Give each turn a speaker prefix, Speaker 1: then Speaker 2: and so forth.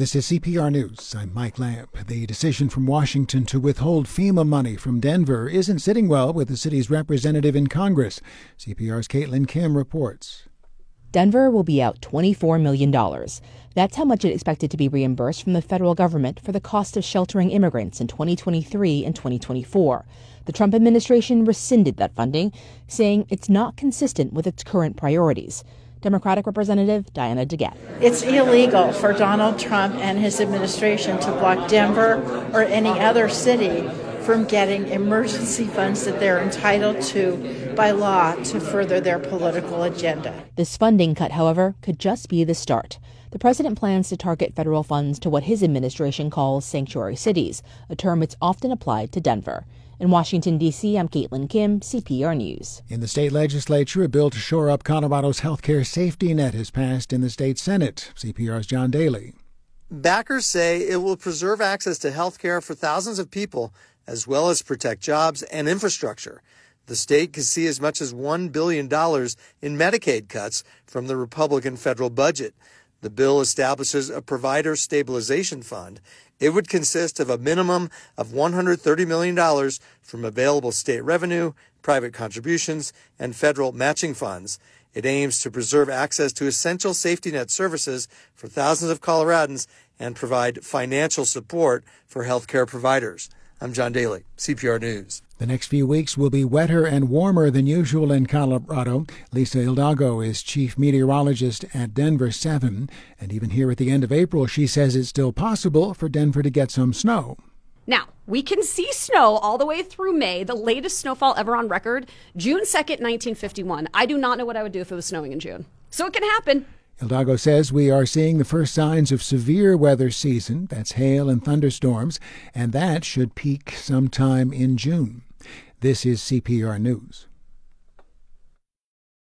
Speaker 1: This is CPR News. I'm Mike Lamp. The decision from Washington to withhold FEMA money from Denver isn't sitting well with the city's representative in Congress. CPR's Caitlin Kim reports.
Speaker 2: Denver will be out $24 million. That's how much it expected to be reimbursed from the federal government for the cost of sheltering immigrants in 2023 and 2024. The Trump administration rescinded that funding, saying it's not consistent with its current priorities. Democratic Representative Diana DeGette.
Speaker 3: It's illegal for Donald Trump and his administration to block Denver or any other city from getting emergency funds that they're entitled to by law to further their political agenda.
Speaker 2: This funding cut, however, could just be the start. The president plans to target federal funds to what his administration calls sanctuary cities, a term it's often applied to Denver. In Washington, D.C., I'm Caitlin Kim, CPR News.
Speaker 1: In the state legislature, a bill to shore up Colorado's health care safety net has passed in the state Senate. CPR's John Daly.
Speaker 4: Backers say it will preserve access to health care for thousands of people, as well as protect jobs and infrastructure. The state could see as much as $1 billion in Medicaid cuts from the Republican federal budget. The bill establishes a provider stabilization fund. It would consist of a minimum of $130 million from available state revenue, private contributions, and federal matching funds. It aims to preserve access to essential safety net services for thousands of Coloradans and provide financial support for healthcare providers. I'm John Daly, CPR News.
Speaker 1: The next few weeks will be wetter and warmer than usual in Colorado. Lisa Hidalgo is chief meteorologist at Denver 7. And even here at the end of April, she says it's still possible for Denver to get some snow.
Speaker 5: Now, we can see snow all the way through May, the latest snowfall ever on record, June 2nd, 1951. I do not know what I would do if it was snowing in June. So it can happen.
Speaker 1: Hidalgo says we are seeing the first signs of severe weather season. That's hail and thunderstorms, and that should peak sometime in June. This is CPR News.